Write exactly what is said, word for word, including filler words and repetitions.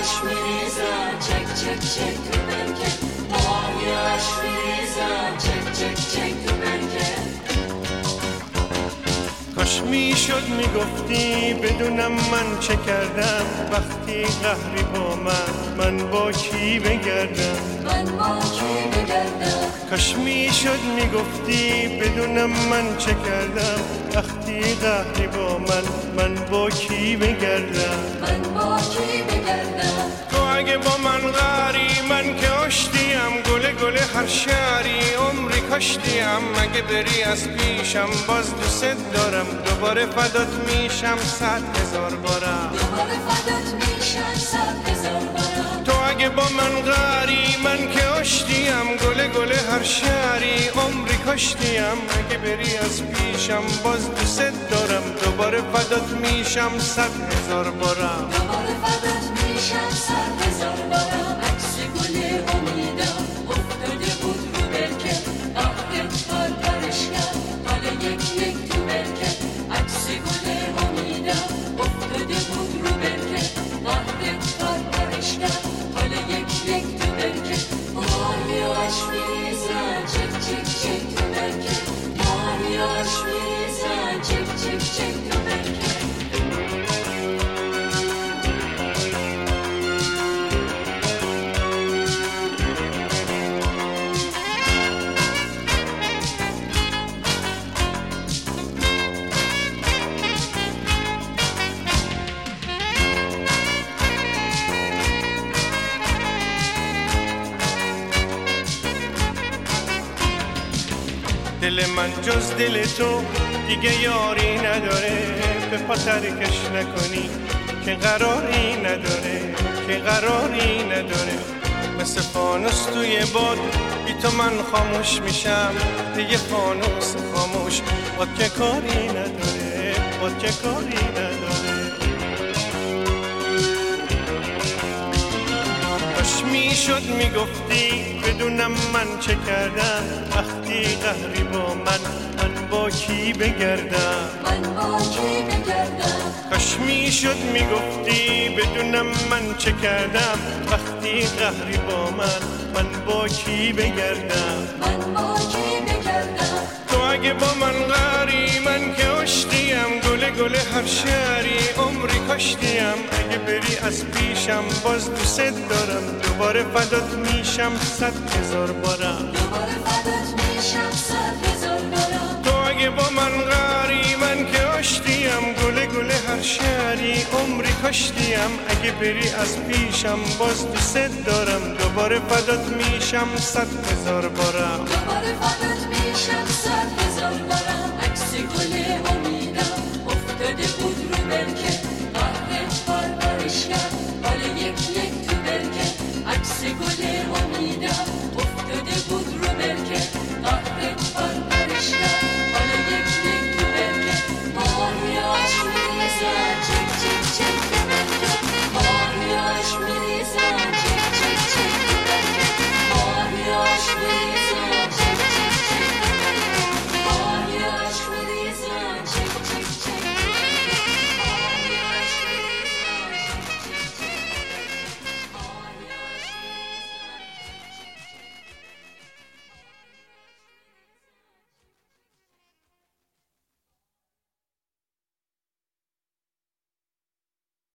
ماهیاش میریزن چک چک چک تو برکه، ماهیاش میریزن چک چک چک تو برکه. کاش میشد میگفتی بدونم من چه کردم، وقتی قهری با من من با کی بگردم، من با کی بگردم. کاش میشد میگفتی بدونم من چه کردم، وقتی قهری با من من با کی بگردم، من با کی بگردم. تو اگه با من قهری من که آشتیم، گله گله هر شهری عمری کاشتیم. اگه بری از پیشم باز دوست دارم، دوباره فدات میشم صد هزار بارم، دوباره فدات میشم صد هزار بارم. تو اگه با من قهری من که آشتیم، گله گله هر شهری عمری کاشتیم. اگه بری از پیشم باز دوست دارم، دوباره فدات میشم صد هزار بارم، دوباره فدات میشم صد هزار بارم. عکس گل امیدم افتاده بود رو برکه، وقتت پرپرش کرد حالا یک یک تو برکه. عکس گل امیدم افتاده بود رو برکه، وقتت پرپرش کرد حالا یک یک تو برکه. ماهیاش میریزن چک چک چک تو برکه، ماهیاش میریزن چک چک چک تو برکه. دل من جز دل تو دیگه یاری نداره، به پا ترکش نکنی که قراری نداره، که قراری نداره. مثل فانوس توی باد بی تو من خاموش میشم، دیگه فانوس خاموش باد که کاری نداره، باد که کاری نداره. کاش میشد میگفتی بدونم من چه کردم، وقتی قهری با من من با کی بگردم، من با کی بگردم. کاش میشد میگفتی بدونم من چه کردم، وقتی قهری با من من با کی بگردم، من با کی بگردم. تو اگه با من قهری من که آشتیم، گله گله هر شهری عمری کاشتیم. اگه بری از پیشم باز دوست دارم، دوباره فدات میشم صد هزار بارم، دوباره فدات میشم صد هزار بارم. تو اگه با من قهری من که آشتیم، گله گله هر شهری عمری کاشتیم. اگه بری از پیشم باز دوست دارم، دوباره فدات میشم صد هزار بارم، دوباره فدات میشم صد هزار بارم. عکس گل امیدم افتاده بود رو برکه،